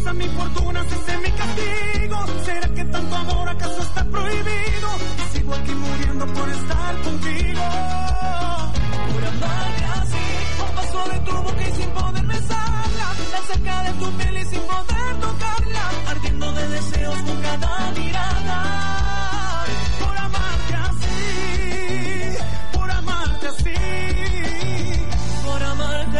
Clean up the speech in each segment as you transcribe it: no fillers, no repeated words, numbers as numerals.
riqueza, mi fortuna, si sé mi castigo. ¿Será que tanto amor acaso está prohibido? Y sigo aquí muriendo por estar contigo. Por amarte así, a un paso de tu boca y sin poder besarla, tan cerca de tu piel y sin poder tocarla, ardiendo de deseos con cada mirada. Por amarte así, por amarte así, por amarte.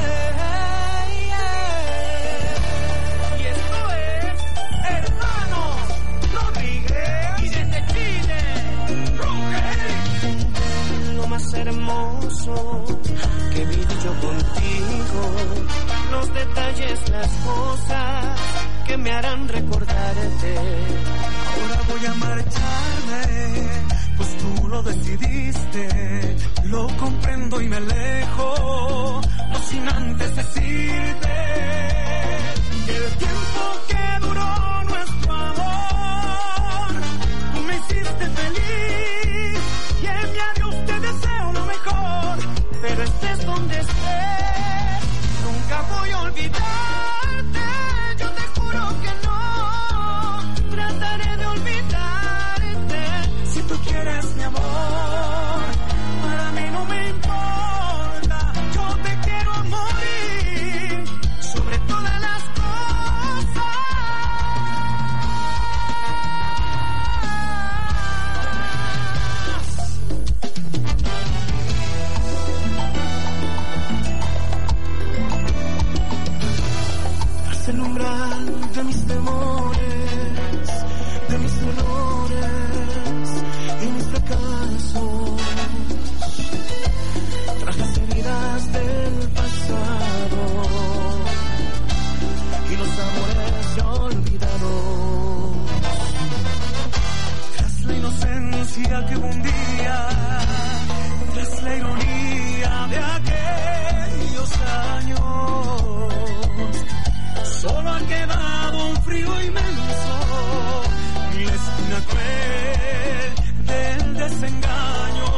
Y esto es Hermanos Rodríguez y desde Chile, Roque. Lo más hermoso que viví yo contigo, los detalles, las cosas que me harán recordarte. Ahora voy a marcharme, pues tú lo decidiste. Lo comprendo y me alejo, no sin antes decirte que el tiempo que duró nuestro amor, tú me hiciste feliz y en mi adiós te deseo lo mejor. Pero estés donde estés, nunca voy a olvidarte. Yo te juro que no trataré de olvidarte. Si tú quieres mi amor, para mí no me importa. Yo te quiero a morir sobre todas las cosas. Tras el umbral de mis temores, de mis dolores y mis fracasos, tras las heridas del pasado y los amores ya olvidados, tras la inocencia que hubo un día, tras la ironía de aquellos años, solo ha quedado un frío inmenso y la espina cruel del desengaño.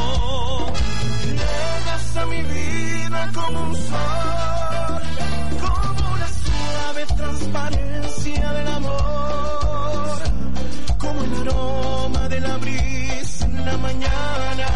Llegas a mi vida como un sol, como la suave transparencia del amor, como el aroma de la brisa en la mañana,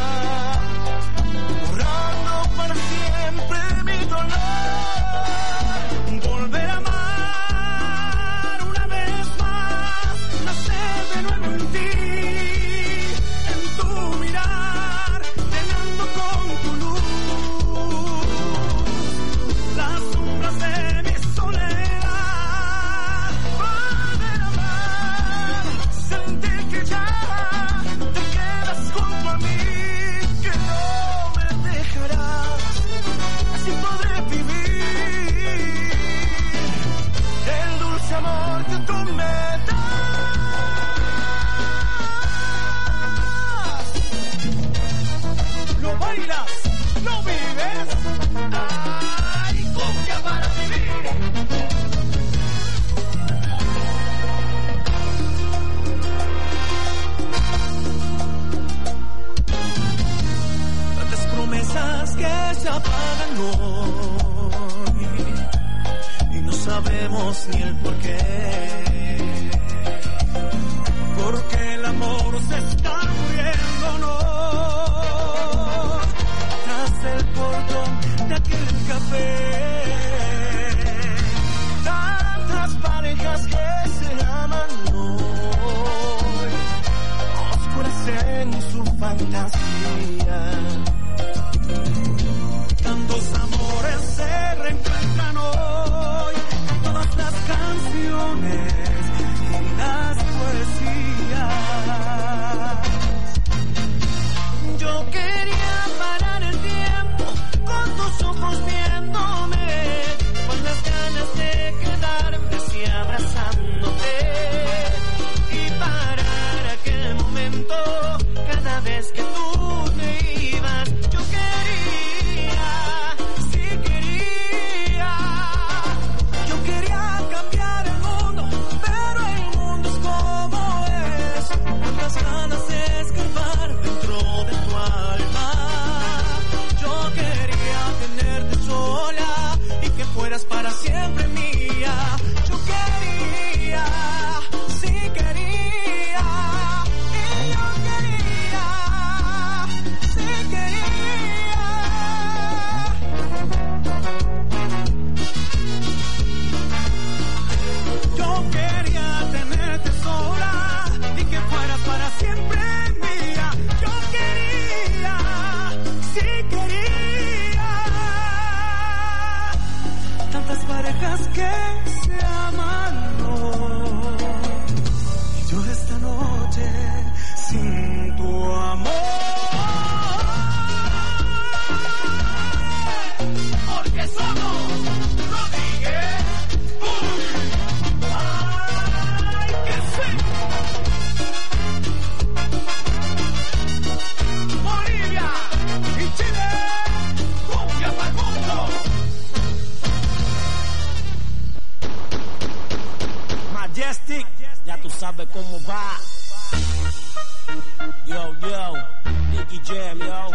borrando para siempre mi dolor. Volver a amar una vez más, nacer de nuevo en ti, en tu mirar, llenando con tu luz las sombras de mi soledad. Volver a amar, sentir que ya te quedas junto a mí, que no me dejarás, así podré vivir el dulce amor que tú me das. Lo bailas, lo vives. Ay, cumbia para vivir. Tantas promesas que se apagan hoy y no sabemos ni el porqué, porque el amor se está muriendo, no, tras el portón de aquel café. Tantas parejas que se aman hoy, oscuras en su fantasía. Tantos amores se reencuentran hoy, todas las canciones días que se aman hoy. Y yo esta noche sin tu amor. Porque somos Rodríguez. ¡Ay, qué sí! Bolivia y Chile, cumbia pa'l mundo. Majestic, ya tú sabes cómo va. Yo, Nicky Jam, yo.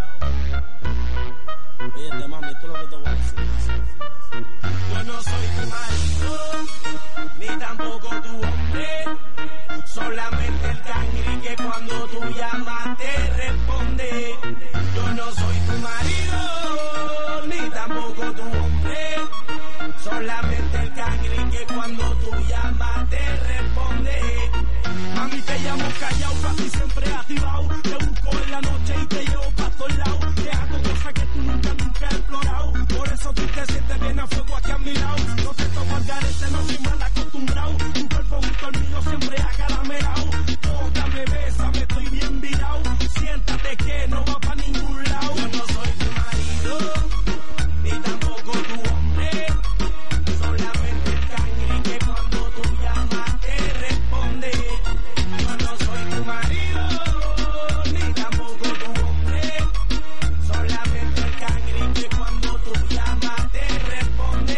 Oye, mami, esto es lo que te voy a decir. Yo no soy tu marido, ni tampoco tu hombre. Solamente el cangri que cuando tú llamas te responde. Yo no soy tu marido, ni tampoco tu hombre. Solamente el cangri que cuando tú llamas te responde. Mami, te llamo callao, casi siempre activado. Te busco en la noche y te llevo pa' todos lados. Te hago cosas que tú nunca has explorado. Por eso tú te sientes bien a fuego aquí a mi lado. No te toco al garete, no soy mal acostumbrado. Tu cuerpo junto al mío siempre acaramelao. Tócame, bésame, estoy bien virado. Siéntate que no va pa' ningún lado. Yo no soy tu marido, ni tampoco tu hombre. Solamente el cangri que cuando tú llamas te responde. Yo no soy tu marido, ni tampoco tu hombre. Solamente el cangri que cuando tú llamas te responde.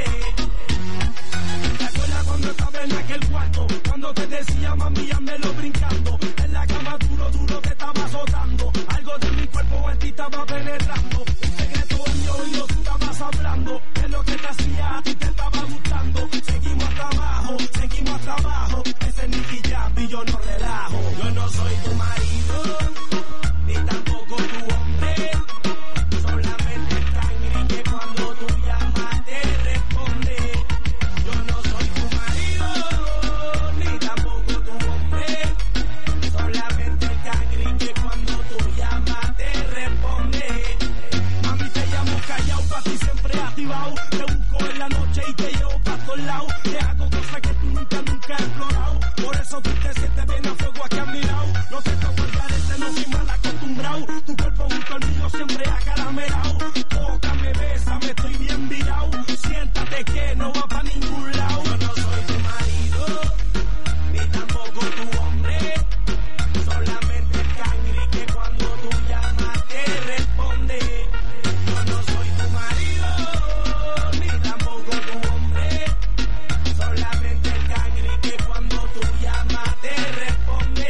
¿Te acuerdas cuando estaba en aquel cuarto? Cuando te decía mami, lo brincando. En la cama duro te estaba azotando. Algo de mi cuerpo en ti estaba penetrando. Un secreto en mi oído tú estabas hablando. Es lo que te hacía, a ti te estaba gustando. Seguimos hasta abajo. Ese es Nicky Jam y yo no relajo. Yo no soy tu marido, ni tampoco tu hombre. Solamente el cangri que cuando tú llamas te responde. Yo no soy tu marido, ni tampoco tu hombre. Solamente el cangri que cuando tú llamas te responde. Mami, te llamo callao, pa' ti siempre activado. Te busco en la noche y te llevo pa' todos lados. Te hago cosas que tú nunca has explorado. Por eso tú te sientes bien a fuego aquí a mi lado. No te toco el garete, no soy mal acostumbrado. Tu cuerpo junto al mío siempre acaramelao. Tócame, bésame, estoy bien virado. Siéntate que no va pa' ningún lado. Yo no soy tu marido, ni tampoco tu hombre. Solamente el cangri que cuando tú llamas te responde. Yo no soy tu marido, ni tampoco tu hombre. Solamente el cangri que cuando tú llamas te responde.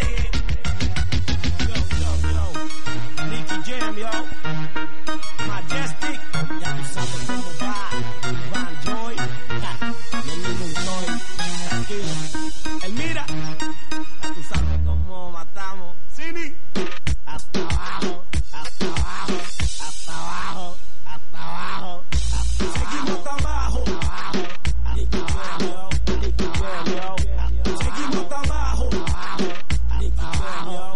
Yo, Nicky Jam, yo. Majestic, ya tú sabes cómo va. Van Joy, Nenino Toy, tranquilo. El mira, ya tú sabes cómo matamos. Cini, hasta abajo, hasta abajo, hasta abajo, hasta abajo, hasta abajo. Seguimos hasta abajo, Nicky Jam, yo. Nicky Jam, yo. Seguimos hasta abajo, Nicky Jam, yo.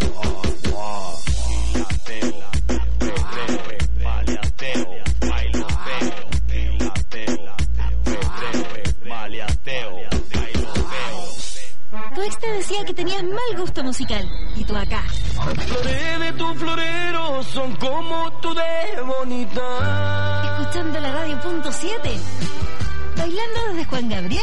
Tu ex te decía que tenías mal gusto musical. Y tú acá. Flores de tu florero son como tú de bonita. Escuchando la radio punto 7. Bailando desde Juan Gabriel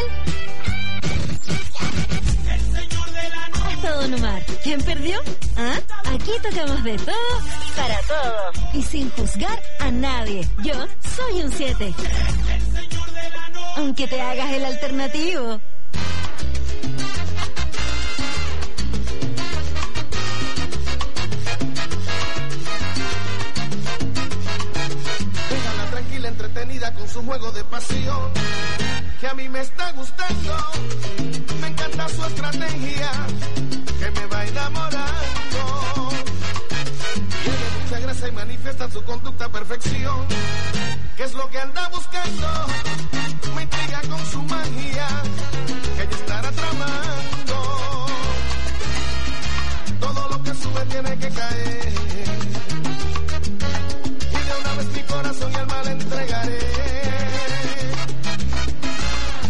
hasta Don Omar. ¿Quién perdió? ¿Ah? Aquí tocamos de todo para todos. Y sin juzgar a nadie. Yo soy un 7. Aunque te hagas el alternativo. Déjala tranquila, entretenida con su juego de pasión, que a mí me está gustando. Me encanta su estrategia, que me va enamorando. Tiene mucha gracia y manifiesta su conducta a perfección. ¿Qué es lo que anda buscando? Me intriga con su magia, que ella estará tramando. Todo lo que sube tiene que caer. Y de una vez mi corazón y alma le entregaré.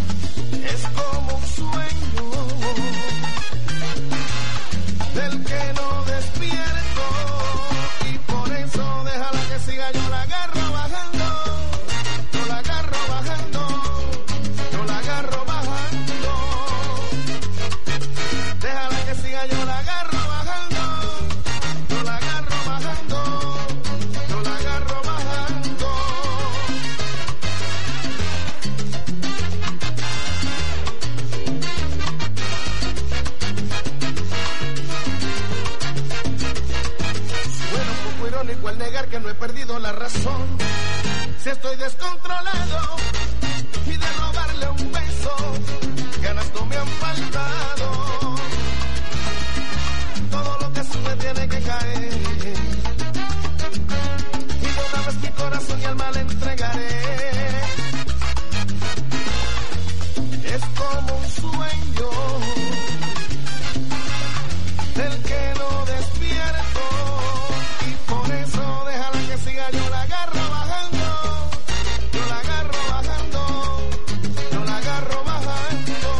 sueño del que no despierto, y por eso déjala que siga, yo la agarro bajando, yo la agarro bajando, yo la agarro bajando,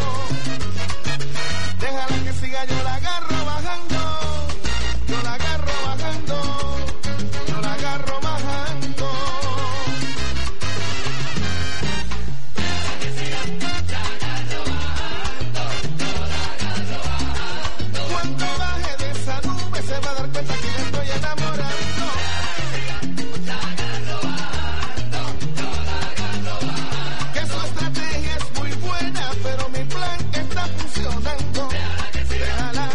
déjala que siga, yo la agarro bajando, yo la agarro bajando, yo la agarro bajando. Cuando baje de esa nube se va a dar cuenta que yo estoy enamorando. Que su estrategia es muy buena, pero mi plan está funcionando. Déjala.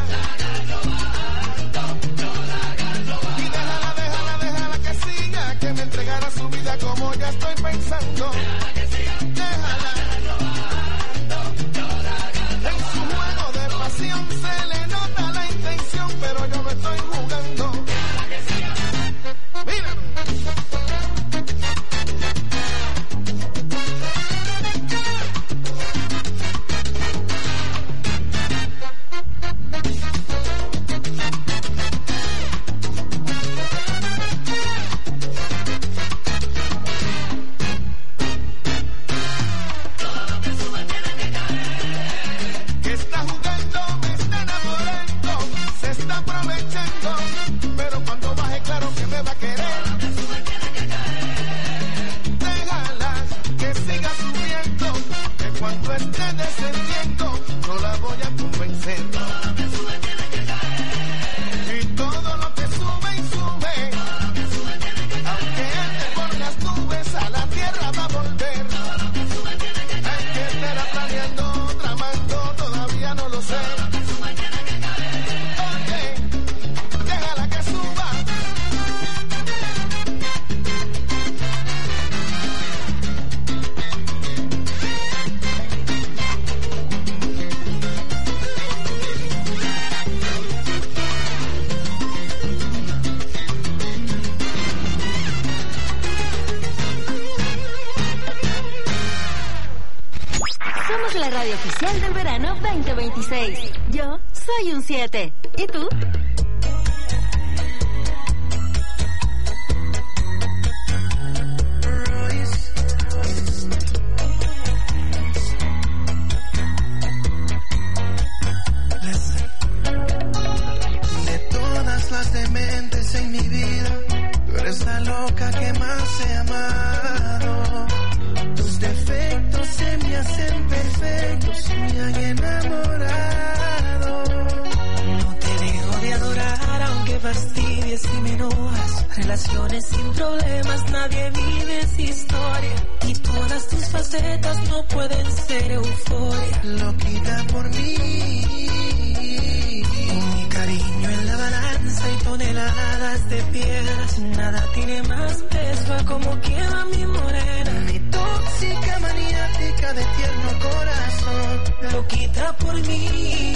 Y déjala que siga, que me entregará su vida como ya estoy pensando. Déjala. En su juego de pasión se le nota la intención, pero yo no estoy jugando. Mira. Que está jugando, me está enamorando, se está aprovechando, pero cuando baje claro que me va a querer. Déjala que siga subiendo, que cuando esté descendiendo no la voy a convencer. Y todo lo que sube y sube, aunque ande por las nubes, a la tierra va a volver. Hay que estar planeando, tramando, todavía no lo sé. Oye, déjala que suba. Somos la radio oficial del verano 2026. Yo soy un 7. ¿Y tú? De todas las dementes en mi vida, tú eres la loca que más he amado. Tus defectos se me hacen perfectos, me han enamorado. No te dejo de adorar aunque fastidies y me enojas. Relaciones sin problemas, nadie vive esa historia. Y todas tus facetas no pueden ser euforia. Loquita por mí, Con mi cariño en la balanza y toneladas de piedras, nada tiene más peso a como queda mi morena. mi tóxica maniática de tierno corazón, Loquita por mí,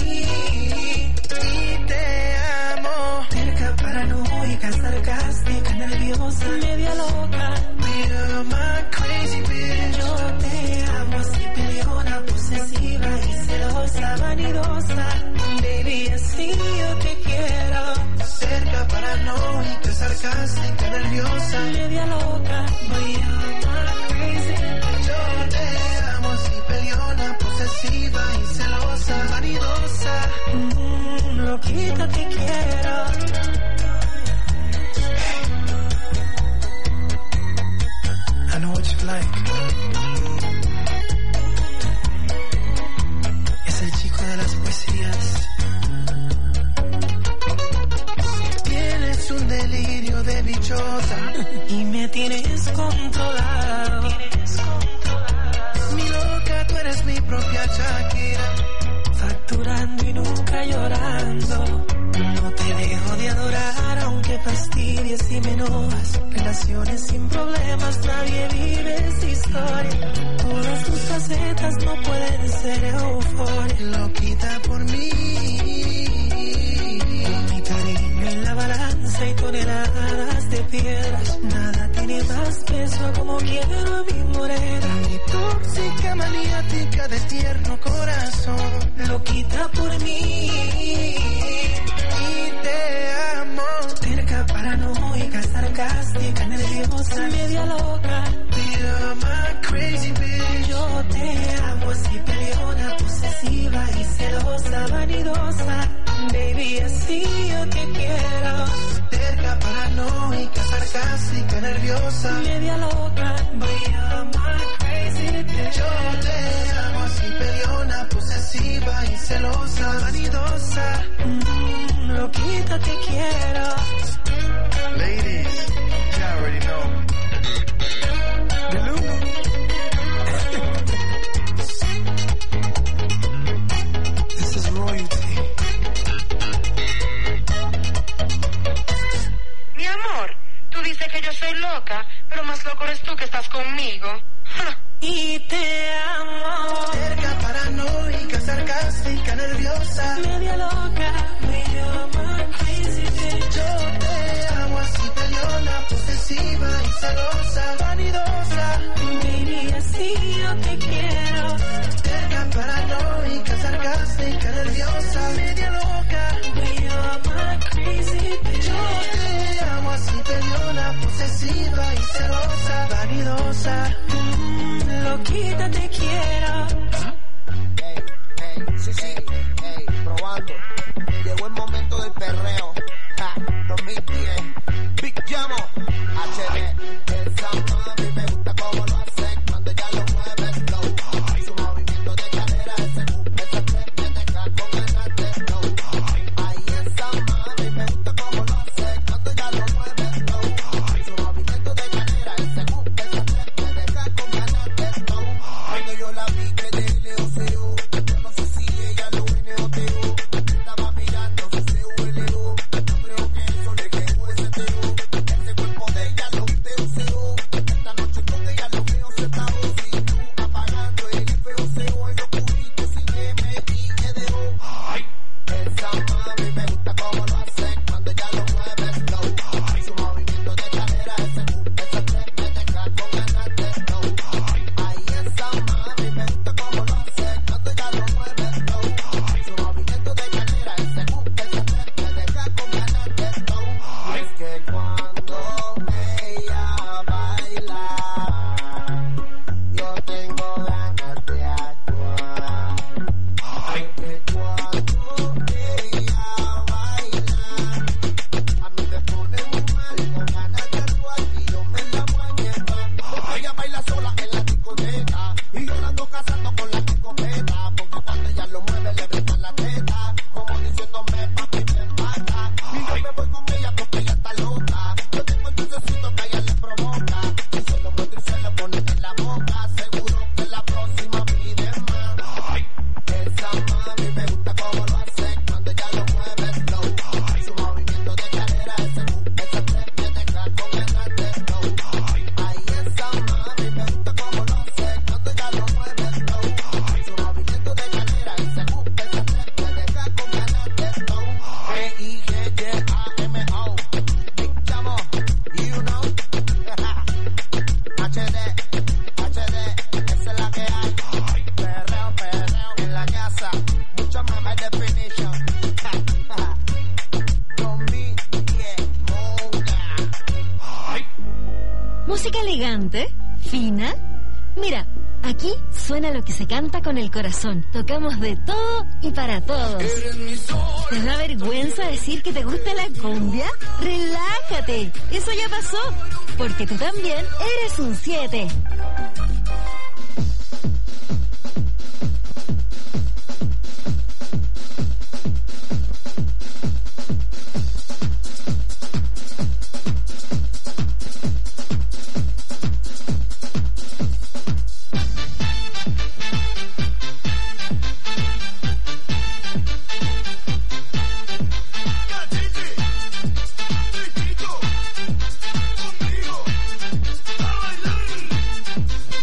y te amo. terca, paranoica, sarcástica, nerviosa, media loca. You're my crazy bitch. Yo te amo así, peleona, posesiva y celosa, vanidosa. Baby, así yo te quiero. Cerca, paranoica, sarcástica, nerviosa. Media loca, boy, you're my crazy. Yo te amo así, peleona, posesiva y celosa, vanidosa. Loquita te quiero. I know what you like. Es el chico de las poesías. Tienes un delirio de bichota Y me tienes controlado. Mi loca, tú eres mi propia Shakira. Facturando y nunca llorando. No te dejo de adorar aunque fastidies y me enojas. Relaciones sin problemas, nadie vive esa historia. Todas tus facetas no pueden ser euforia. Loquita por mí, Con mi cariño en la balanza y toneladas de piedras, nada tiene más peso a como quiero a mi morena. mi tóxica manía fanática de tierno corazón, loquita por mí. Y te amo. Terca, paranoica, sarcástica, nerviosa, media loca. You're my crazy bitch. Yo te amo así, peleona, posesiva y celosa, vanidosa. Baby, así yo te quiero. Terca, paranoica, sarcástica, nerviosa, media loca. You're my crazy bitch. Yo te amo así, peleona, posesiva y celosa, vanidosa. Loquita te quiero. Ladies, you already know. This is royalty. Mi amor, tú dices que yo soy loca, pero más loco eres tú que estás conmigo. Y te amo. Terca, paranoica, sarcástica, nerviosa, media loca. Yo te amo así, peleona, posesiva y celosa, vanidosa. Baby, así yo te quiero. Terca, paranoica, sarcástica, nerviosa, media loca. Yo te amo así, peleona, posesiva y celosa, vanidosa. Loquita te quiero. Sí, probando. Llegó el momento del perreo. 2010. Big Llamo. HD. Esa mami me gusta como lo hace cuando ella lo mueve slow. Su movimiento de cadera, ese step me deja con ganas de slow. Ay, esa mami me gusta como lo hace cuando ella lo mueve slow. Su movimiento de cadera, ese step me deja con ganas de slow. Cuando yo la vi que de Leo yo no sé si ella lo neoteó. Estaba mirando su CVLU. No creo que eso le quedó ese teo. Ese cuerpo de ella lo teoseó. Esta noche con ella lo veo sentado sin luz, apagando el feoseo en los cubitos sin MIEDO. Esa mami me gusta como lo hace cuando ella lo mueve slow. Su movimiento de cadera, ese step me deja con ganas de slow. Ay, esa mami me gusta como lo hace cuando ella lo mueve slow. Su movimiento de cadera, ese step me deja con ganas de slow. Es que cuando ella baila, yo tengo ganas de actuar. Es que cuando ella baila, a mí me pone muy mal, con ganas de actuar y yo me la voy a llevar. Ella baila sola en la discoteca y yo la ando cazando con la escopeta, porque cuando ella lo mueve le brincan la teta, como diciéndome papi ven pa' acá. Y yo me voy con ella porque ella está loca. Yo tengo el dulcecito que a ella le provoca, y se lo muestro y se lo pone en la boca. Seguro que la próxima pide más. Esa mami me gusta como lo hace cuando ella lo mueve slow. Su movimiento de cadera, ese step me deja con ganas de slow. Ay, esa mami me gusta como lo hace cuando ella lo mueve slow. Su movimiento de cadera, ese step me deja con ganas de slow. G-I-G-J-A-M-O. Big Llamo, you know. HD, esa es la que hay. Perreo en la casa, mucho más high definition. Conmigo, Música elegante, fina. Mira, aquí suena lo que se canta con el corazón. Tocamos de todo y para todos. ¿Te da vergüenza decir que te gusta la cumbia? Relájate, eso ya pasó, porque tú también eres un 7. Conmigo, a bailar.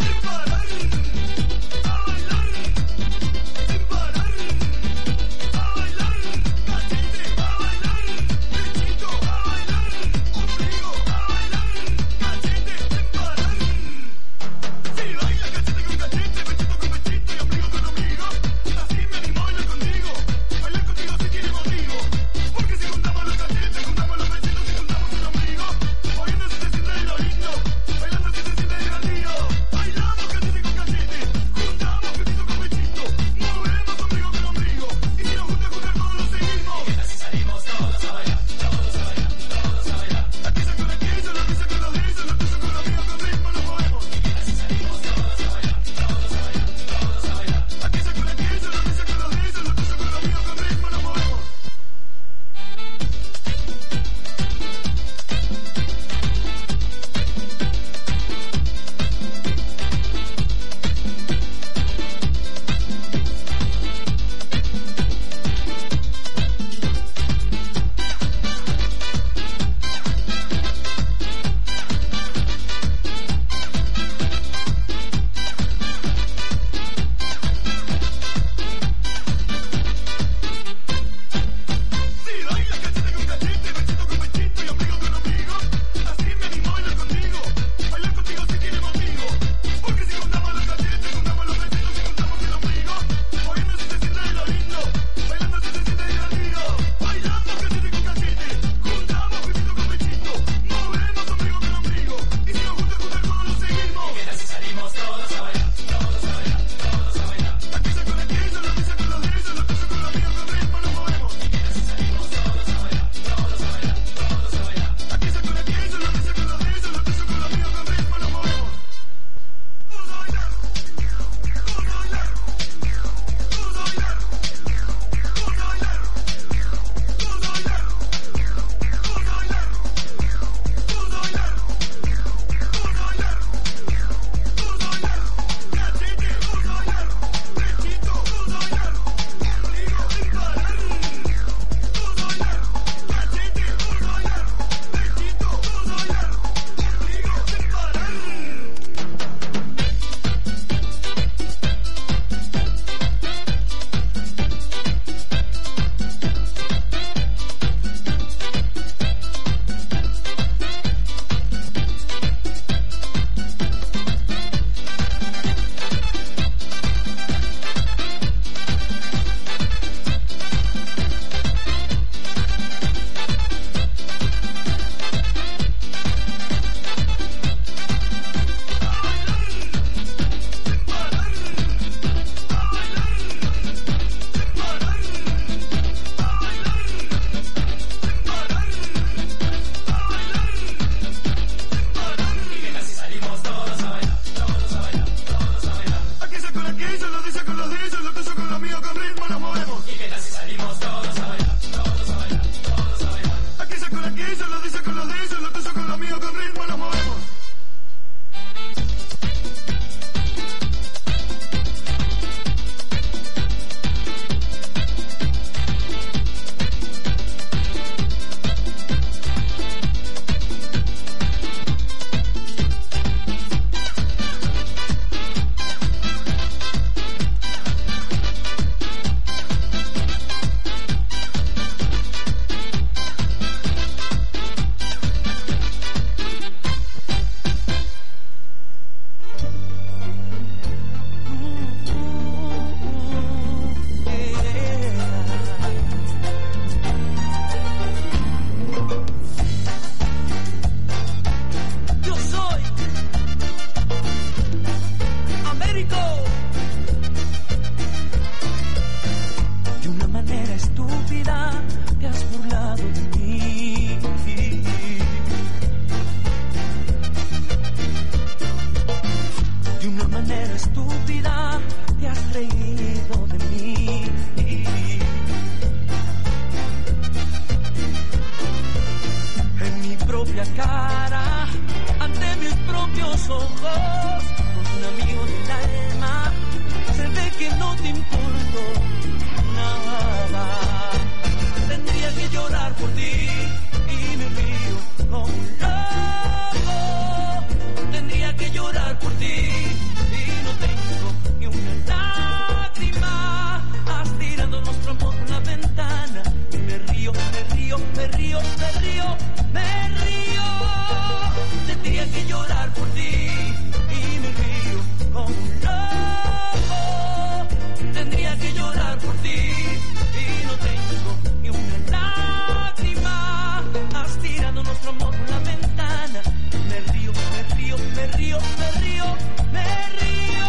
que no te importo nada. Tendría que llorar por ti y me río como un loco. Tendría que llorar por ti y no tengo ni una lágrima. Has tirado nuestro amor por la ventana y me río, me río, me río, me río, me río. Tendría que llorar por ti y me río como un loco. Tendría que llorar por ti y no tengo ni una lágrima. Has tirado nuestro amor por la ventana. Me río, me río, me río, me río, me río.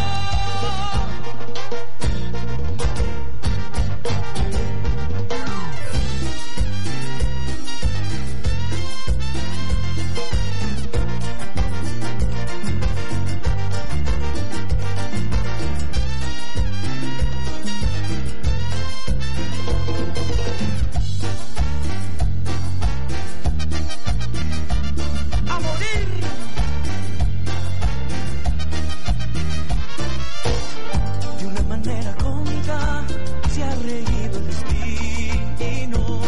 De una manera cómica se ha reído el destino.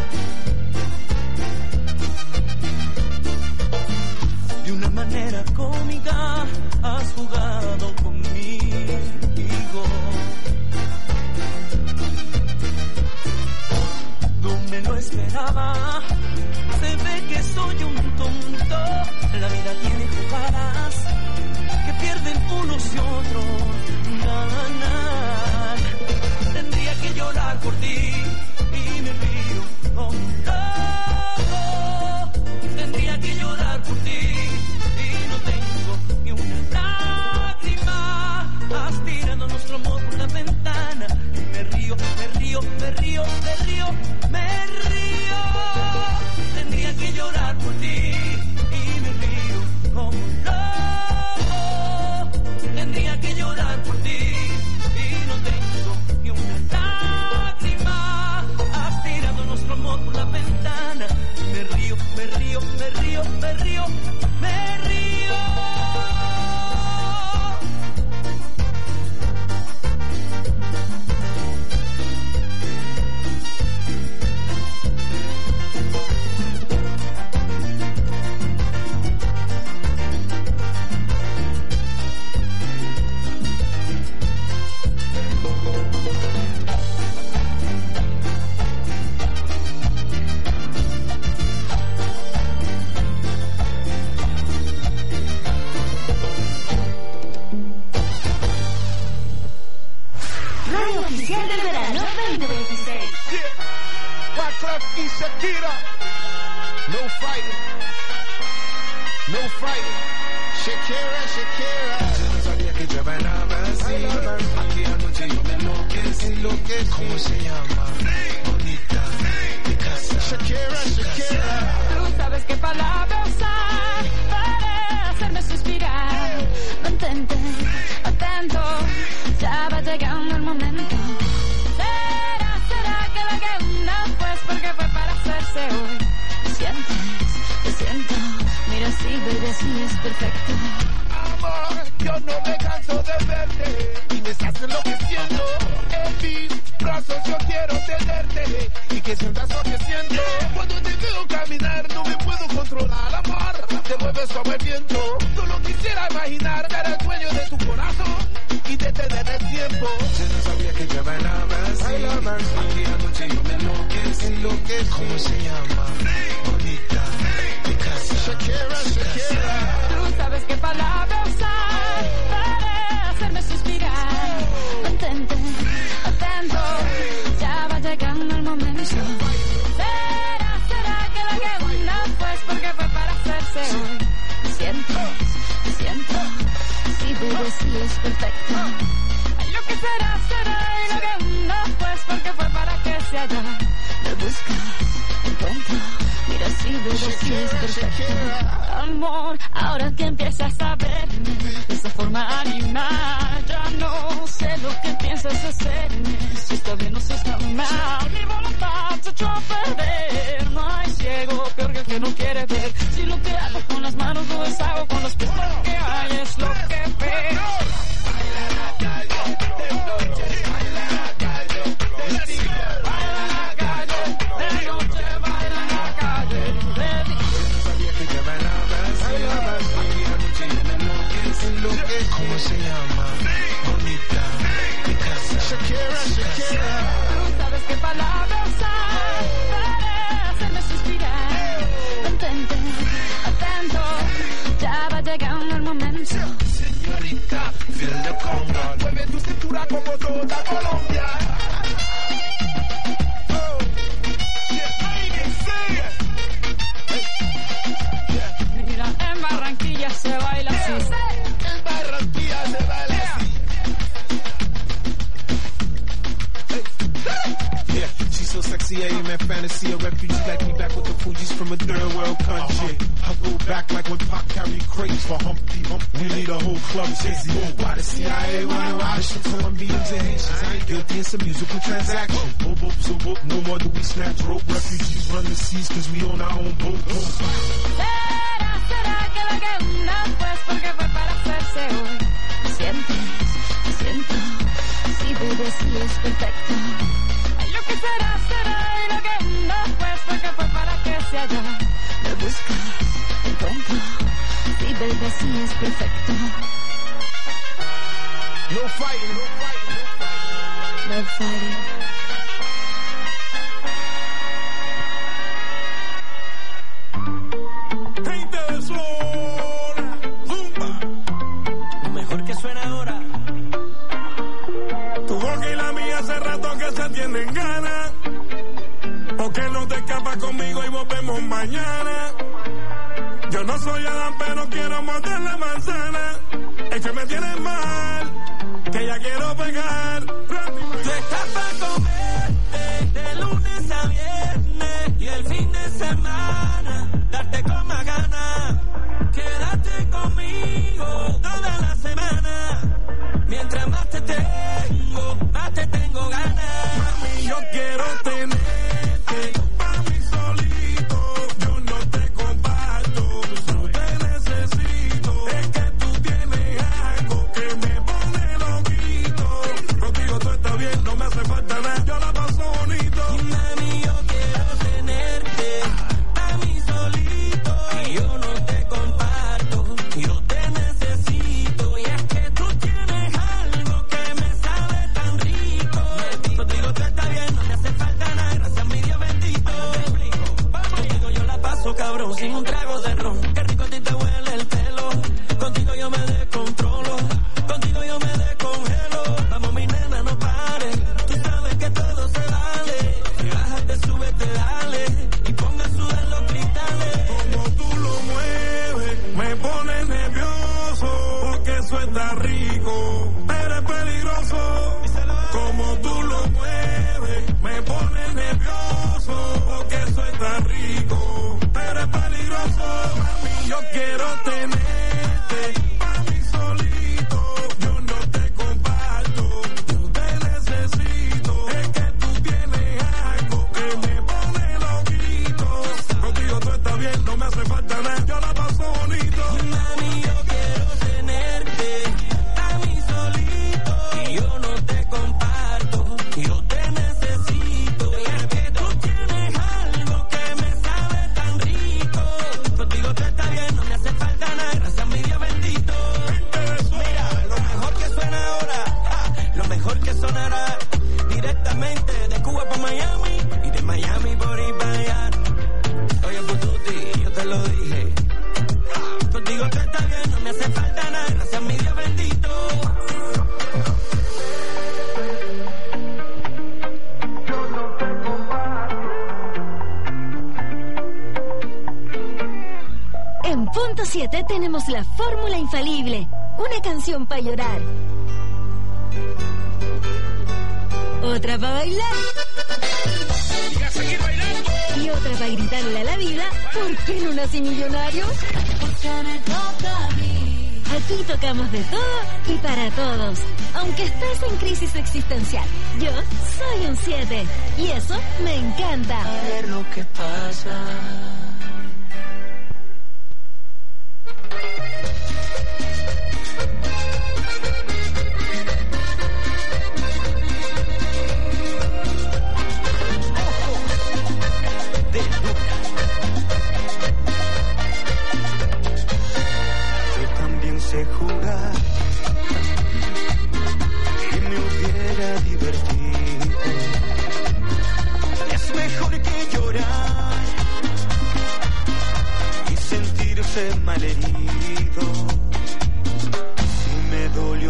De una manera cómica has jugado conmigo. No me lo esperaba. Se ve que soy un tonto. La vida tiene jugadas que pierden unos y otros. Ganan. Tendría que llorar por ti y me río como un loco. Tendría que llorar por ti y no tengo ni una lágrima. Has tirado nuestro amor por la ventana y me río, me río, me río, me río, me río. Tendría que llorar por ti y me río como un loco. Tendría que llorar por ti y no tengo ni una lágrima. Has tirado nuestro amor por la ventana. Me río, me río, me río, me río, me río. Radio oficial del verano 2026. Wyclef y Shakira. No fighting. No fighting. Shakira, Shakira. Yo no sabía que te bailaba así. Aquí anoche yo me enloquecí. ¿Cómo se llama? Bonita. De casa. Shakira, Shakira. Tú sabes qué palabra usar para hacerme suspirar. Mantente atento, ya va llegando el momento. ¿Será que la que una? Pues porque fue para hacerse hoy. Te siento, mira así, baby, así es perfecto. Amor, yo no me canso de verte y me estás enloqueciendo. En mis brazos yo quiero tenerte y que sientas lo que siento. Cuando te veo caminar no me puedo controlar, amor. Te mueves como el viento. Solo quisiera imaginar ser el dueño de tu corazón y detener el tiempo. Yo no sabía que te bailaba así. Aquí anoche yo me enloquecí. ¿Cómo se llama? Bonita. De casa. Shakira, Shakira. Tú sabes qué palabra usar para hacerme suspirar. Mantente atento, ya va llegando el momento. ¿Será que la que una? Pues porque fue para hacerse hoy. Te siento, sí, baby, sí es perfecto. Ay, lo que será y lo que una, pues porque fue para que se haya. Me buscas, encuentro, mira sí, baby, sí es perfecto. Amor, ahora que empiezas a verme de esa forma animal, ya no sé lo que piensas hacerme. Si está bien o si está mal, mi voluntad se echó a perder. No hay ciego peor que el que no quiere ver. Si lo que hago con las manos lo deshago con los pies, lo que hay es lo que veo. feel the conga. Mueve tu cintura como toda Colombia. Mira, en Barranquilla se baila así. En Barranquilla se baila así. Yeah, she's so sexy, I am at fantasy. A refugee like me back with the Fugees from a third world country. I go back like when Pac carried crates for Humpty Hump. We need a whole club dizzy. Why the CIA wanna watch the Colombians and Haitians? I ain't guilty, it's a musical transaction. Boop, boop, so boop, no more do we snatch rope. Refugees run the seas cause we own our own boat. Será que lo que uno pues porque fue para hacerse hoy. Sientes, siento, sí bebé, sí es perfecto. Ay, lo que será, y lo que uno pues porque fue para que se haya. Me buscas, te encuentro, sí bebé, sí es perfecto. No fighting, no fighting, no fighting. No fighting. Lo mejor que suena ahora. Tu boca y la mía hace rato que se tienen ganas. Porque no te escapas conmigo y volvemos mañana. Yo no soy Adán, pero quiero morder la manzana. Es que me tienes mal, que ya quiero pegar. Tú estás para comerte de lunes a viernes y el fin de semana darte con más ganas. Quédate conmigo toda la semana. Mientras más te tengo ganas. Mami, yo quiero tenerte pa' mí solito. Yo no te comparto, no te necesito. Es que tú tienes algo que me pone loquito. Contigo todo está bien, no me hace falta nada. Yo la paso bonito. Mami, yo quiero tenerte a mí solito. Y yo no te comparto, yo te necesito. Y es que tú tienes algo que me sabe tan rico. Contigo todo está bien, no me hace falta nada. Gracias a mi Dios bendito. Contigo yo la paso cabrón, sin un trago de ron. Qué rico a ti te huele el pelo. Contigo yo me descontrolo. Contigo yo me descongelo. Vamos mi nena, no pares. Tú sabes que todo se vale. Si bájate, súbete, dale. Y ponga a sudar los cristales. Como tú lo mueves, me pones nervioso. Porque eso está rico, pero es peligroso. Como tú lo mueves, me pones nervioso. Porque eso está rico, pero es peligroso. Mami, yo quiero tenerte pa' mí solito. Yo no te comparto, yo te necesito. Es que tú tienes algo que me pone loquito. Contigo todo está bien, no me hace falta nada. Yo la paso bonito. Mami, yo quiero tenerte a mí solito. Y yo no te comparto, yo te necesito. Y es que tú tienes algo que me sabe tan rico. Contigo todo está bien, no me hace falta nada. Gracias a mi Dios bendito. Mira, lo mejor que suena ahora, lo mejor que sonará. Directamente de Cuba para Miami y de Miami por ir para allá. Oye, Pututi, yo te lo dije. Contigo todo está bien, no me hace falta nada. Gracias a mi Dios bendito. En punto 7 tenemos la fórmula infalible. Una canción para llorar. Otra para bailar. Y a seguir bailando. Y otra para gritarle a la vida, ¿por qué no nací millonario? Aquí tocamos de todo y para todos. Aunque estés en crisis existencial, yo soy un 7. Y eso me encanta. A ver lo que pasa. Yo también sé jugar y me hubiera divertido. Es mejor que llorar y sentirse malherido. Si me dolió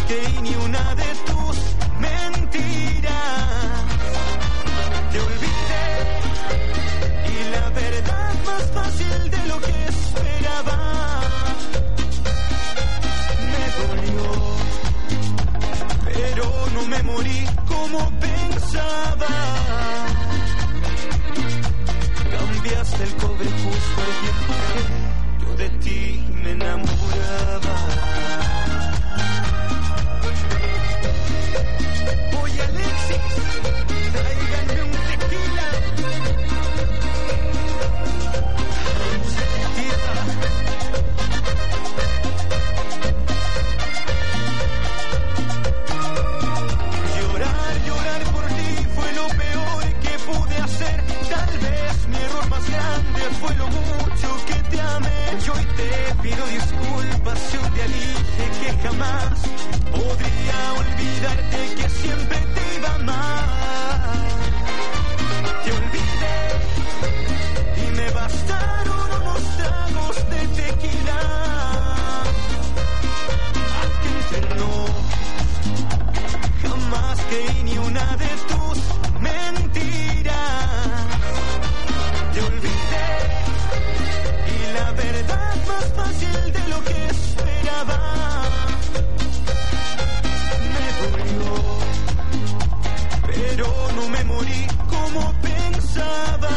que ni una de tus mentiras te olvidé, y la verdad más fácil de lo que esperaba me dolió, pero no me morí como pensaba. Cambiaste el cobre justo al tiempo que yo de ti me enamoraba. Oye Alexis, tráiganme un tequila. Llorar por ti fue lo peor que pude hacer. Tal vez mi error más grande fue lo mucho que te amé. Yo hoy te pido disculpas, yo te dije que jamás podría olvidarte, que siempre te iba a amar. Te olvidé y me bastaron unos tragos de tequila. Aquí entrenó, jamás creí ni una de tus mentiras. Te olvidé, y la verdad más fácil de lo que esperaba me dolió, pero no me morí como pensaba.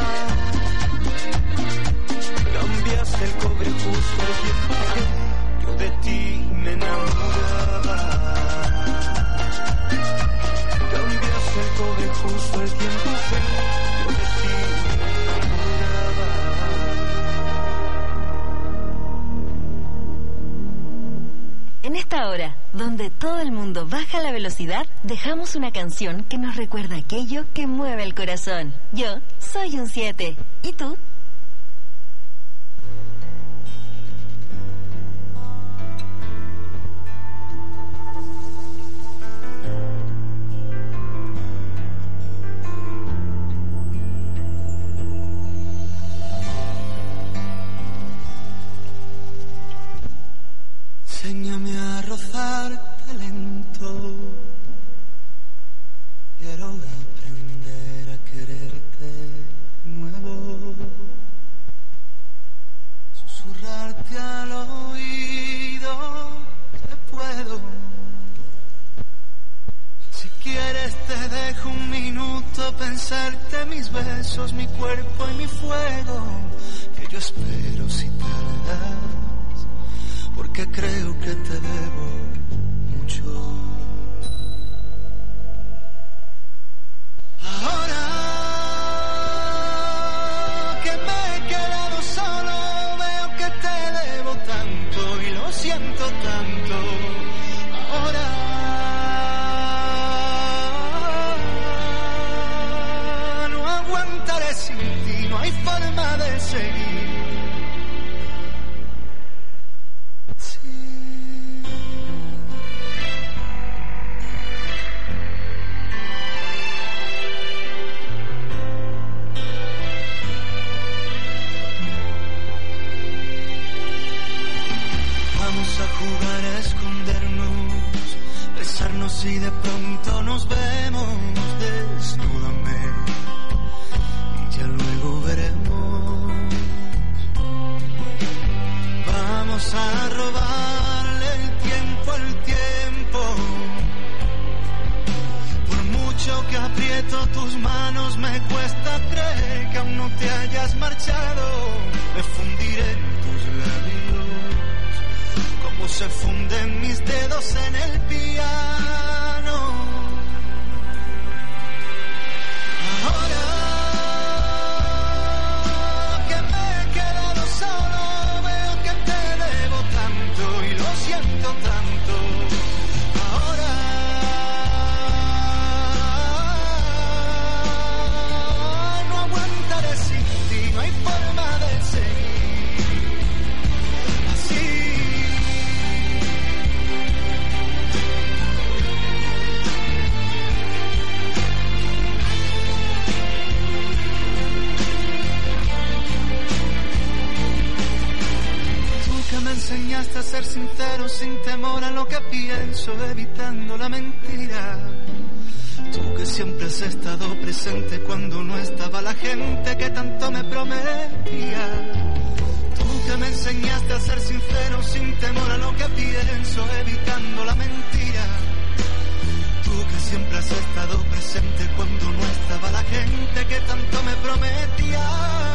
Cambiaste el cobre justo al tiempo que yo de ti me enamoraba. Cambiaste el cobre justo al tiempo que yo de ti me enamoraba. En esta hora, donde todo el mundo baja la velocidad, dejamos una canción que nos recuerda aquello que mueve el corazón. Yo soy un 7. ¿Y tú? Enséñame a rozarte lento. Quiero aprender a quererte de nuevo. Susurrarte al oído, te puedo. Si quieres te dejo un minuto a pensarte mis besos, mi cuerpo y mi fuego. Que yo espero si tardas, porque creo que te debo mucho. Ahora que me he quedado solo, veo que te debo tanto y lo siento tanto. Ahora no aguantaré sin ti, no hay forma de seguir. Jugar a escondernos, besarnos y de pronto nos vemos. Desnúdame y ya luego veremos. Vamos a robarle el tiempo al tiempo. Por mucho que aprieto tus manos, me cuesta creer que aún no te hayas marchado. Me fundiré en tus labios como se funden mis dedos en el piano. Ahora que me he quedado solo, veo que te debo tanto y lo siento tanto. Ahora no aguantaré sin ti, no hay forma de seguir así. temor a lo que pienso, evitando la mentira. Tú que siempre has estado presente cuando no estaba la gente que tanto me prometía. Tú que me enseñaste a ser sincero sin temor a lo que pienso, evitando la mentira. Tú que siempre has estado presente cuando no estaba la gente que tanto me prometía.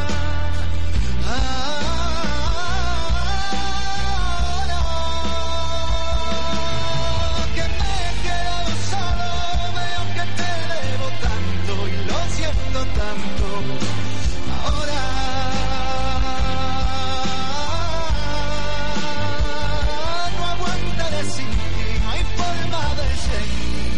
Que me he quedado solo, veo que te debo tanto y lo siento tanto. Ahora no aguantaré sin ti, no hay forma de seguir.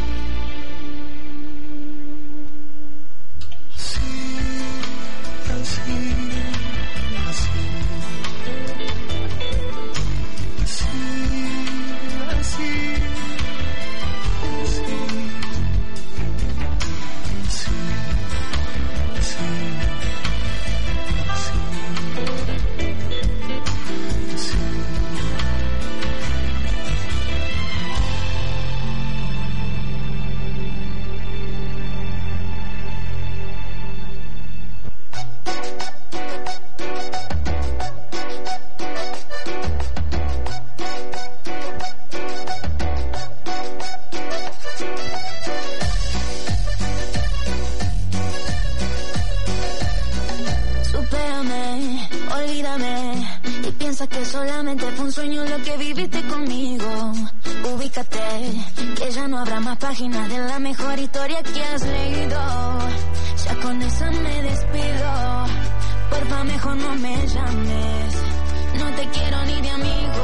Que solamente fue un sueño lo que viviste conmigo. Ubícate, que ya no habrá más páginas de la mejor historia que has leído. Ya con esa me despido. Porfa, mejor no me llames. No te quiero ni de amigo.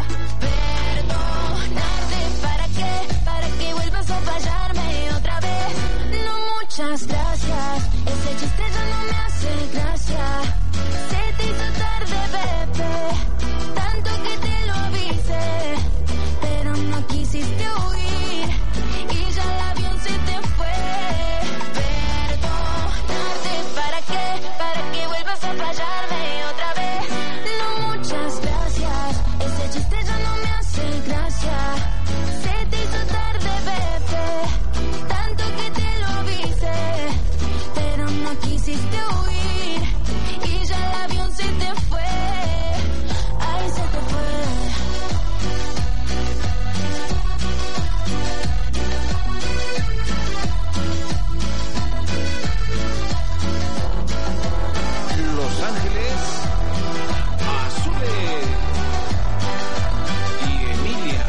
Perdonarte, ¿para qué vuelvas a fallarme otra vez? No, muchas gracias. Ese chiste ya no me hace gracia. Se te hizo tarde, bebé. Tanto que te lo avisé, pero no quisiste huir y ya el avión se te fue. Perdonarte, ¿para qué vuelvas a fallarme otra vez? No, muchas gracias. Ese chiste ya no me hace gracia. Se te hizo tarde, bebé. Tanto que te lo avisé, pero no quisiste huir y ya el avión se te fue. Ahí se te fue. Los Ángeles Azules y Emilia.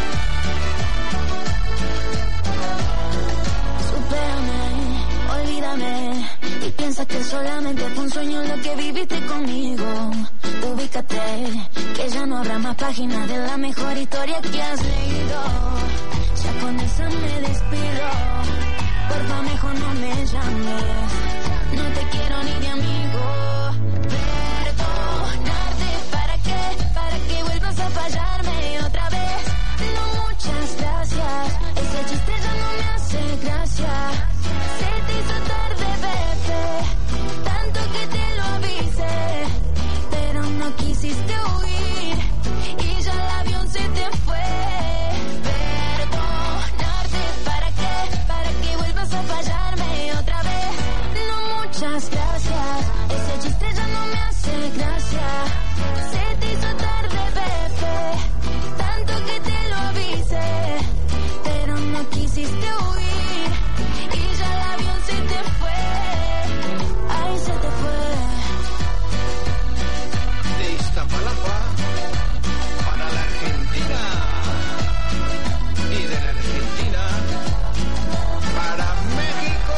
Supérame, olvídame y piensa que solamente fue un sueño lo que viviste conmigo. Ubícate, que ya no habrá más páginas de la mejor historia que has leído. Ya con eso me despido. Porfa, mejor no me llames. No te quiero ni de amigo. Perdonarte, ¿para qué vuelvas a fallarme otra vez? No, muchas gracias. Ese chiste ya no me hace gracia. Se te hizo tarde, bebé. Tanto que te lo avisé, pero no quisiste huir y ya el avión se te fue. Perdonarte, ¿para qué vuelvas a fallarme otra vez? No, muchas gracias. Ese chiste ya no me hace gracia. Se te hizo tarde, bebé. Tanto que te lo avisé, pero no quisiste huir y ya el avión se te fue. Ahí se te fue. De Iztapalapa para la Argentina y de la Argentina para México.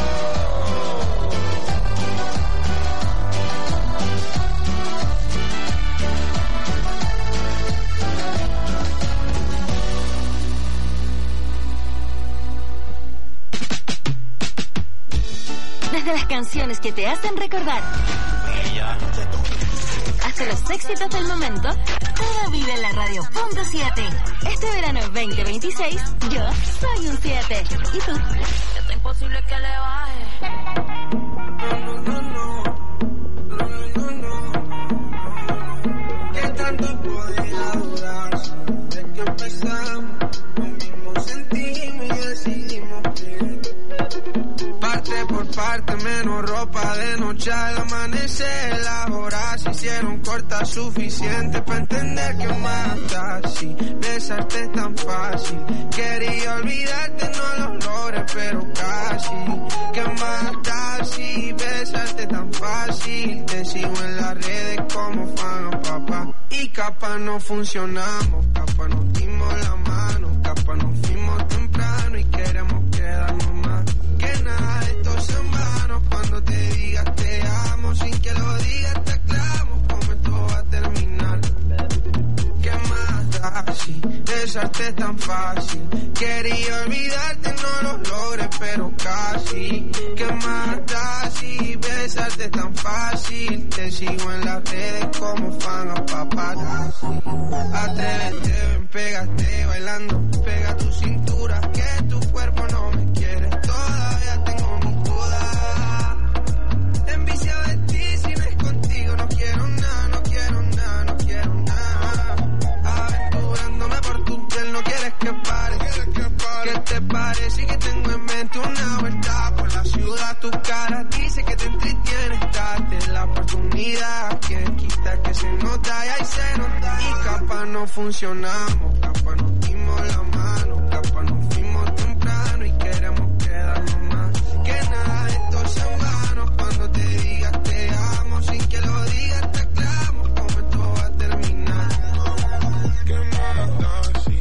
Desde las canciones que te hacen recordar hasta los éxitos del momento, todo vive en la radio. Punto 7. Este verano 2026, yo soy un 7. ¿Y tú? Es imposible que le baje. ¿Qué tanto podría durar? De que empecé Ya al amanecer las horas se hicieron cortas, suficiente para entender que mata. Si besarte es tan fácil, quería olvidarte, no lo logré, pero casi. Que mata si besarte es tan fácil. Te sigo en las redes como fan a papá. Y capaz no funcionamos, capaz nos dimos la mano, capaz nos fuimos temprano y queremos quedarnos más. Que nada de esto es en vano, cuando te digas te amo, sin que lo digas te aclamo, como esto va a terminar. ¿Qué más da si besarte es tan fácil? Quería olvidarte, no lo logré, pero casi. ¿Qué más da si besarte es tan fácil? Te sigo en las redes como fan a paparazzi. Atrévete, ven, pégate bailando, pega tu cintura, que tu cuerpo no me quiere. Todavía tengo mis dudas, enviciado de ti, si no es contigo no quiero nada, no quiero nada, no quiero nada. Aventurándome por tu piel, no quieres que pare. ¿Qué te parece que tengo en mente una vuelta por la ciudad? Tu cara dice que te entretienes, date la oportunidad, que quita que se nota y ahí se nota. Y capaz no funcionamos, capaz nos dimos la mano, capaz nos fuimos temprano y queremos quedarnos más. Que nada de esto sea en vano, cuando te digas te amo, sin que lo digas te aclamo, como esto va a terminar. ¿Qué más da si?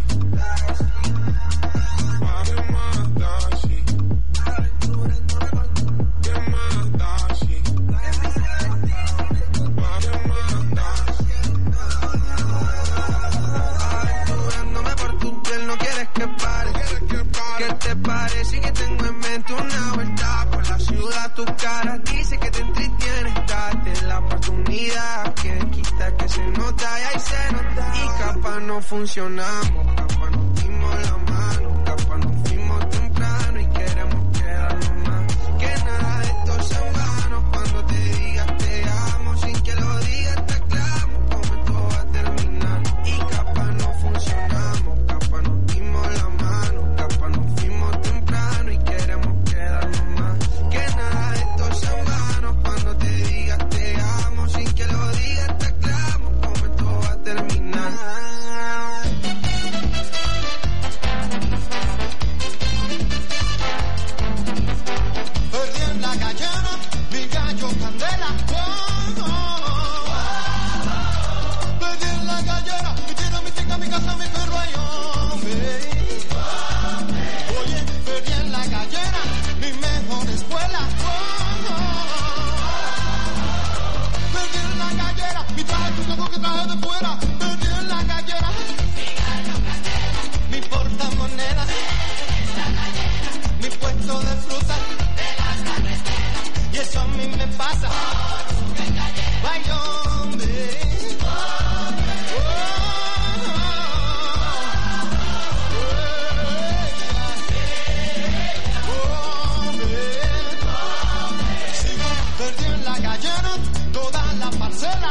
¿Qué te parece que tengo en mente una vuelta por la ciudad? Tu cara dice que te entretienes, date la oportunidad, que quita que se nota y ahí se nota. Y capaz no funcionamos, capaz nos dimos la mano, capaz nos fuimos temprano y queremos quedarnos más. Que nada de esto sea en vano, cuando te digas te amo, sin que lo digas te aclamo, como esto va a terminar. Y capaz no funcionamos, capaz nos dimos la mano, capaz nos fuimos temprano y queremos quedarnos más. Que nada de esto sea en vano, cuando te digas te amo, sin que lo digas te aclamo, como esto va a terminar. Perdí en la gallera, mi gallo candela. Perdí en la gallera, mi tierra, mi finca, mi casa, mi perro, ay, hombre. Oye, perdí en la gallera, mi mejor escuela. Perdí en la gallera, mi traje, tu loco que traje de fuera. Perdí en la gallera, mi portamoneda, mi puesto de fruta. Y eso a mí me pasa. Ay, hombre. Sigo perdido en la gallera, toda la parcela.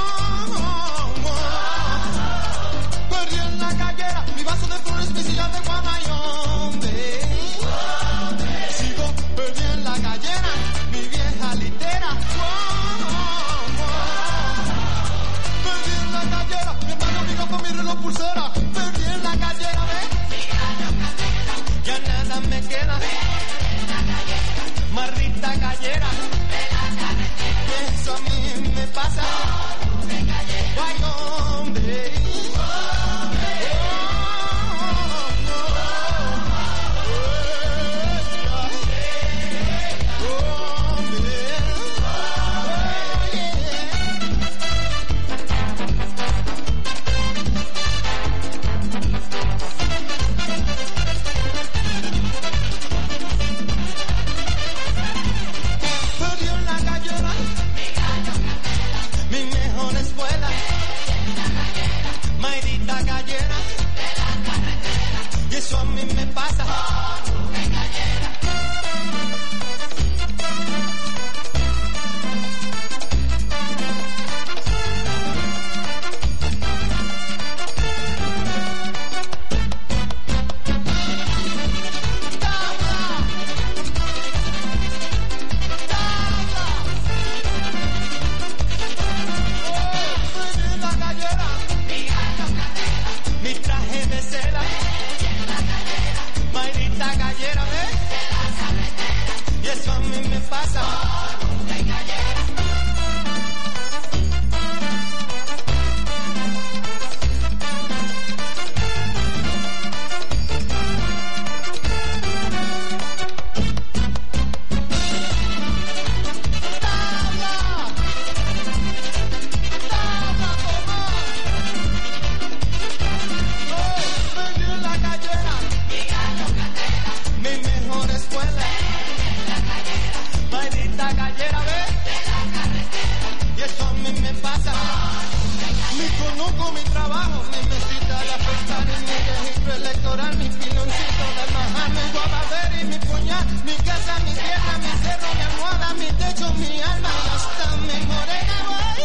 Perdí en la gallera, mi vaso de flores, mi silla de guanayombe. Sigo perdido en la gallera, mi vieja litera. Perdí en la gallera, mi hermano, mi capa, mi reloj, pulsera. Perdí en la gallera, ya nada me queda. Maldita gallera, eso a mí me pasa. Ay, hombre. Perdió en la gallera, mi mejor escuela. Maldita gallera, y eso a mí me pasa. Portugal, mi piloncito de Miami, Guavadero y mi puñal, mi casa, mi tierra, mi cerro, mi almohada, mi techo, mi alma y hasta mi morena.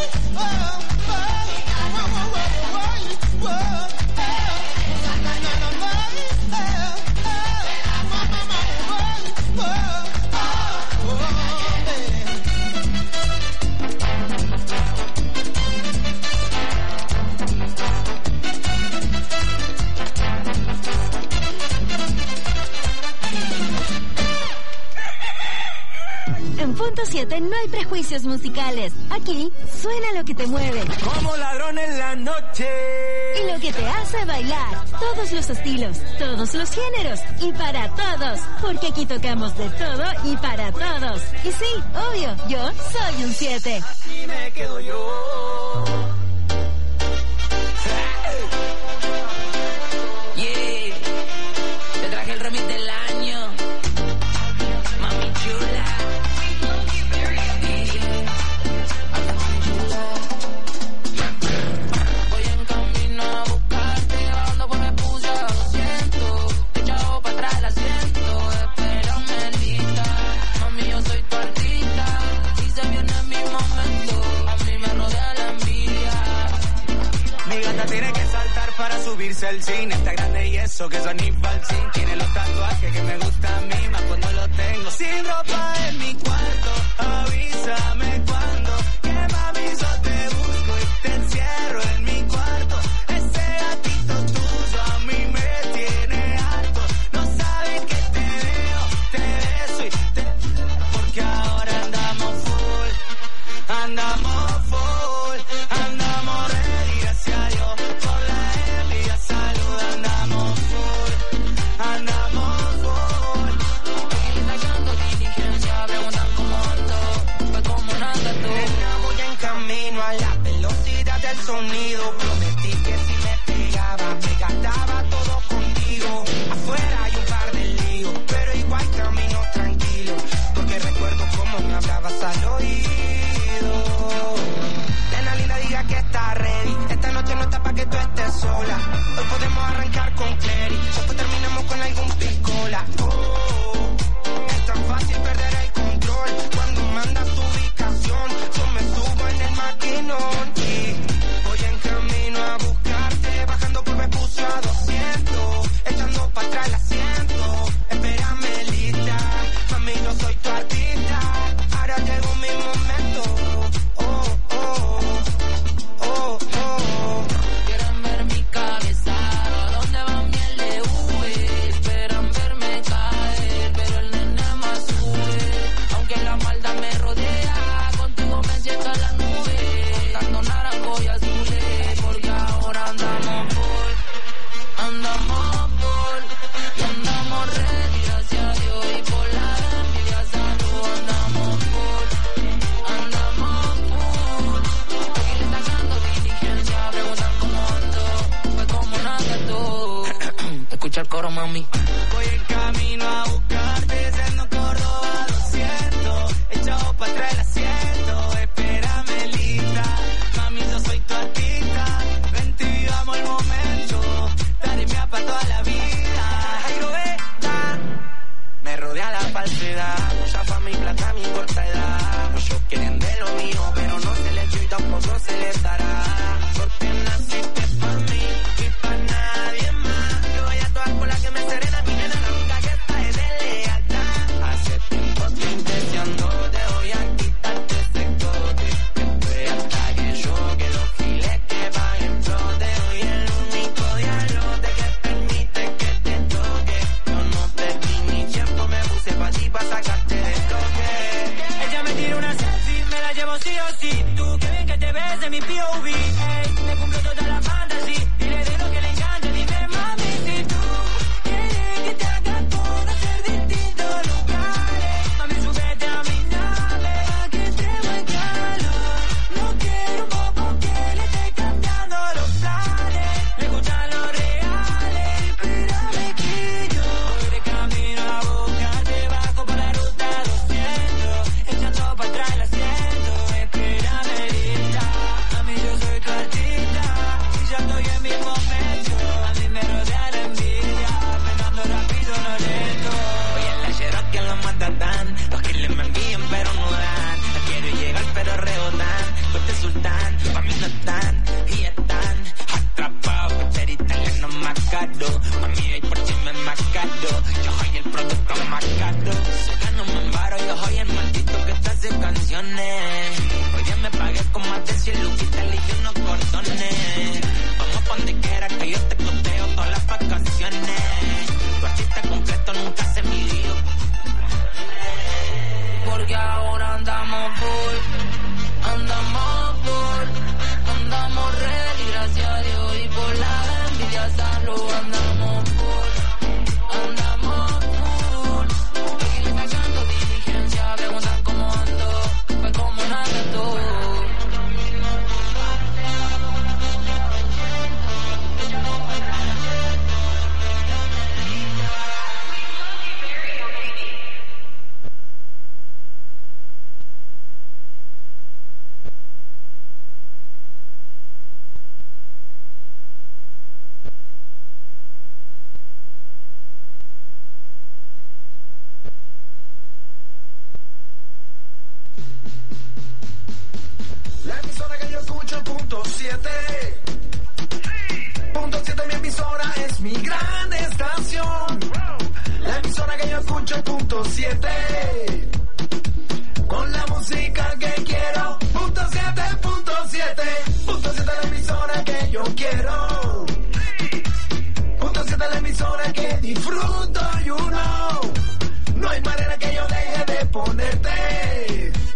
En Punto 7 no hay prejuicios musicales. Aquí suena lo que te mueve. Como ladrón en la noche. Y lo que te hace bailar. Todos los estilos, todos los géneros. Y para todos. Porque aquí tocamos de todo y para todos. Y sí, obvio, yo soy un 7. Aquí me quedo yo. Yeah. Te traje el remix del año. Mami chula. Voy en camino a buscarte, ando por Vespucio 200, echado para atrás el asiento, espérame lista, mami yo soy tu artista, y se viene mi momento, a mí me rodea la envidia. Mi gata tiene que saltar para subirse al cine, está grande y eso que son infalsín, tiene los tatuajes que me gustan a mí, más cuando lo tengo sin ropa en mi cuarto, avísame cuando, que mami yo te busco y te encierro en mi cuarto, ese gatito tuyo a mí me tiene harto, no sabes que te veo, te beso y te... porque ahora andamos full, andamos ready, gracias a Dios, por la envidia, salud, andamos full, sacando diligencia, preguntan cómo ando, pues como nada tú. Voy en camino a la velocidad del sonido, prometí que si me pegaba, me gastaba todo contigo, afuera hay un par de líos, pero igual camino tranquilo, porque recuerdo cómo me hablabas al oído. Nena linda, diga que está ready, esta noche no está pa' que tú estés sola, hoy podemos arrancar con Clary, después terminamos con algún piscola. Es tan fácil perder el control cuando mandas tu ubicación, yo me subo en el maquinón y voy en camino a buscarte, bajando por Vespucio a 200, echando para atrás el asiento, espérame lista, mami yo soy tu artista, ahora llegó mi momento, Quieren ver mi cabeza, ¿dónde va miel de V? Esperan verme caer, pero el nene más sube. Aunque la maldad me rodea, contigo me siento en la nube. Contando naranjo y azules, porque ahora andamos full, y andamos ready, gracias a Dios, y por la envidia, salud, andamos full, aquí le sacando diligencia, preguntan cómo ando, pues como nada tú. Escucha el coro, mami. Voy en camino a buscarte, siendo Córdoba 200, echado para atrás el asiento, espérame lista, mami yo soy tu artista, vente y vivamos el momento, daré mía para toda la vida. Jairo Vega, me rodea la falsedad, mucha fama y plata a mi corta edad, muchos quieren de lo mío, pero no se les dio y tampoco se les dará, porque naciste para mí y para nadie más, yo voy a todas por la que me serena, mi nena, la única que está es de lealtad, hace tiempo estoy intentando, te voy a quitarte ese cote, después hasta que yo, que los giles que paguen yo, te doy el único dialogue que permite que te toque, yo no perdí mi tiempo, me puse pa' ti pa' sacarte del bloque. Ella me tira una selfie, me la llevo sí o sí, tú qué bien que te ves en mi POV, ey, me cumplo toda la fantasy, y le digo que le encanta, dime mami si tú quieres que te haga conocer distintos lugares, mami súbete a mi nave, pa' que entremos en calor, no quiero un bobo que le esté cambiando los planes, me gustan los reales, espérame que yo voy de camino a buscarte, bajo por la ruta 200, echando para atrás el asiento, espérame lista, mami yo soy tu artista, y ya cascado. Yo soy el producto más caro. Se gana un embaro, yo soy el maldito que te hace canciones. Hoy día me pagué con más de 100 luquitas, elegí unos cordones. Vamos pa' donde quiera que yo te costeo todas las vacaciones. Tu artista completo nunca se midió. Porque ahora andamos full, andamos ready, gracias a Dios, y por la envidia salud, andamos full. Aquí me canto diligencia, preguntan cómo ando, pues como nada tú. La emisora que yo escucho, punto 7. Punto 7 mi emisora es mi gran estación. La emisora que yo escucho, punto 7. Con la música que quiero, punto 7, punto 7. Punto 7 la emisora que yo quiero. Punto 7 la emisora que disfruto, you know. No hay manera que yo deje de ponerte.